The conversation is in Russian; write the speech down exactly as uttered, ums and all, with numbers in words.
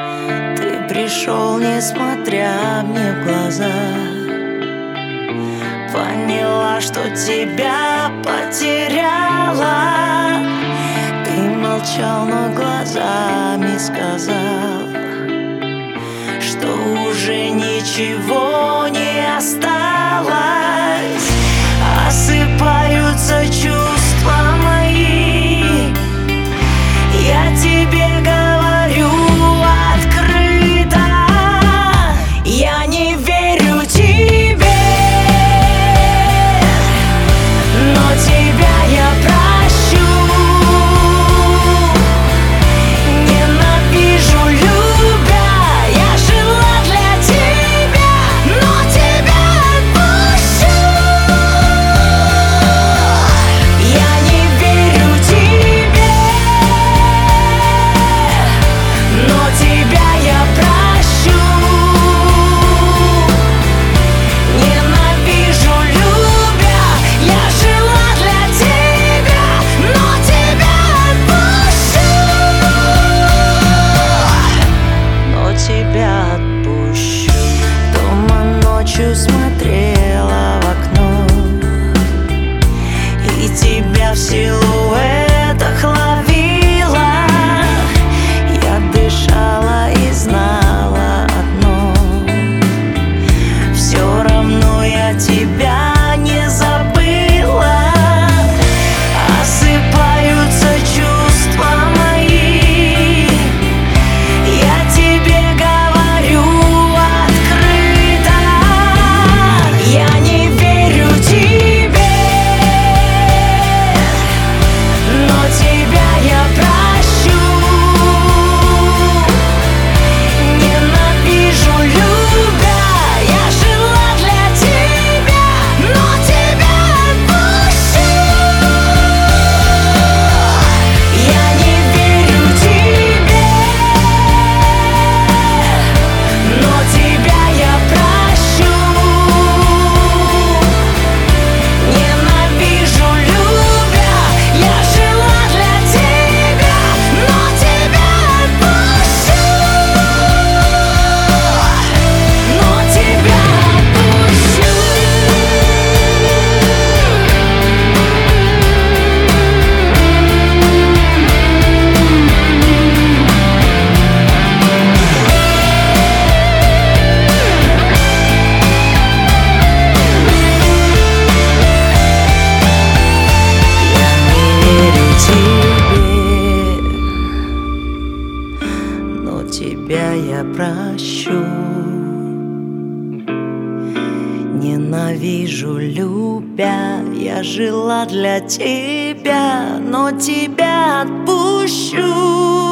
Ты пришел, несмотря мне в глаза. Поняла, что тебя потеряла. Ты молчал, но глазами сказал, что уже ничего не осталось. Осыпаются чувства мои, я тебе говорю открыто. Я не верю тебе, но тебя я прощу. Ненавижу, любя, я жила для тебя, но тебя отпущу. Я не верю тебе, но тебя я прощу. Ненавижу, любя, я жила для тебя, но тебя отпущу. Но тебя отпущу. Дома ночью смотрела в окно, и тебя в силуэтах ловила. Я дышала и знала одно: все равно я тебя не забыла. Осыпаются чувства мои, я тебе говорю открыто. Я не верю тебе, но тебя я прощу. Ненавижу, любя, я жила для тебя, но тебя отпущу. Я не верю тебе, но тебя я прощу. Ненавижу, любя, я жила для тебя, но тебя отпущу. Но тебя отпущу. Я не верю тебе, но тебя я прощу. Ненавижу, любя, я жила для тебя, но тебя отпущу.